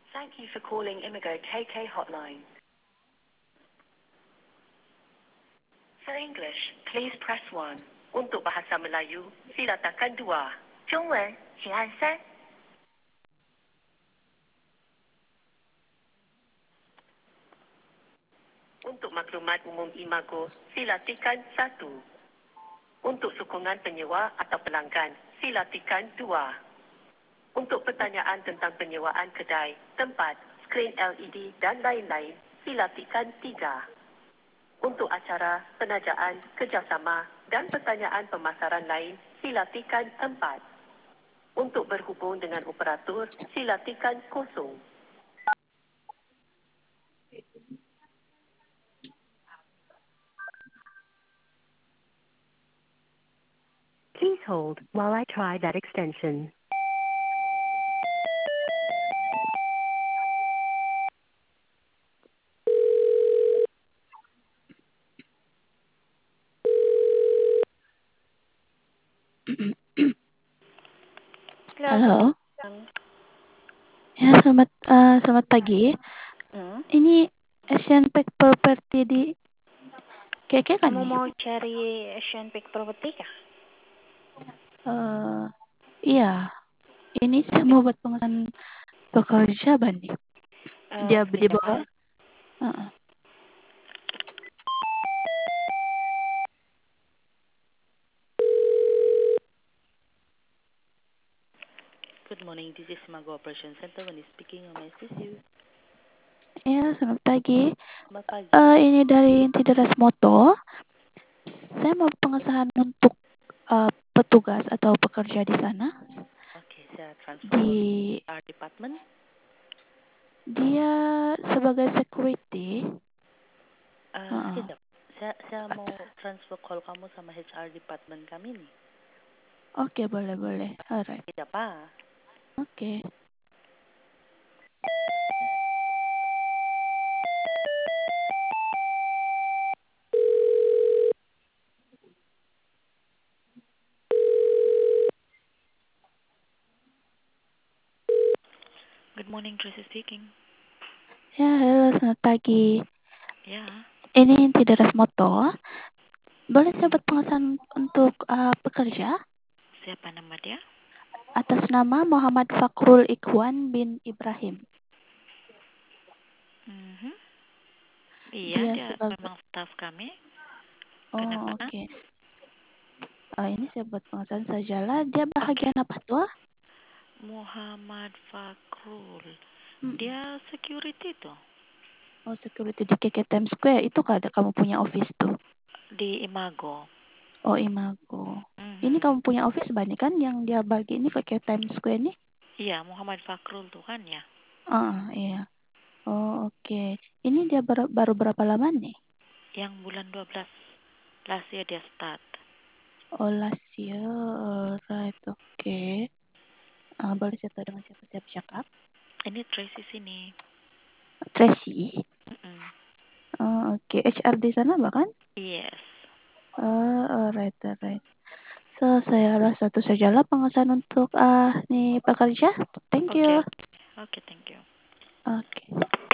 Thank you for calling Imigo KK Hotline. For English, please press 1. Untuk bahasa Melayu, sila tekan 2. 中文请按3。Untuk maklumat umum Imago, sila tekan 1. Untuk sokongan penyewa atau pelanggan, sila tekan 2. Untuk pertanyaan tentang penyewaan kedai, tempat, skrin LED dan lain-lain, sila tekan 3. Untuk acara, penajaan, kerjasama dan pertanyaan pemasaran lain, sila tekan 4. Untuk berhubung dengan operator, sila tekan 0. Please hold while I try that extension. Halo. Ya, selamat pagi. Ini Asian Pack Property di KK kan Kamu nih? mau cari Asian Peak Property kah? Iya. Ini saya mau buat pemesanan pekerja nih. Dia di Sebentar. bawah. Uh, Good morning, this is Mago Operation Center. When speaking, how may I assist you? Ya, selamat pagi. Selamat pagi. Ini dari Tideras Moto. Saya mau pengesahan untuk petugas atau pekerja di sana. Oke, saya transfer Di HR department. dia sebagai security. Sekejap. Saya mau transfer call kamu sama HR department kami nih. Oke, boleh. Alright. Sekejap, Pak. Oke. Good morning, Tracy speaking. Ya, halo, selamat pagi. Ya. Ini Tideras Moto. Boleh saya buat pengesahan untuk pekerja? Siapa nama dia? Atas nama Muhammad Fakrul Ikhwan bin Ibrahim. Iya, Dia dia sebagai... memang staf kami. Oh, Kenapa? oke. Ini saya buat pengesahan sajalah. Dia bahagian apa tuh? Muhammad Fakrul. Dia security tuh. Oh, security di KK Times Square. Itu kan ada kamu punya office tuh? Di Imago. Oh, Imago. Ini kamu punya office banyak kan yang dia bagi ini KK Times Square ini? Iya, Muhammad Fakrul tuh kan ya. Iya. Oh, oke. Ini dia baru berapa lama nih? Yang bulan 12 last year dia start. Oh, last year. Alright, oke. Boleh saya tahu dengan siapa saya bercakap? Ini Tracy sini. Tracy. Oke. HR di sana bahkan? Yes. Alright. So, saya rasa satu sajalah pengesahan untuk nih pekerja. Thank you. Okay, thank you. Oke.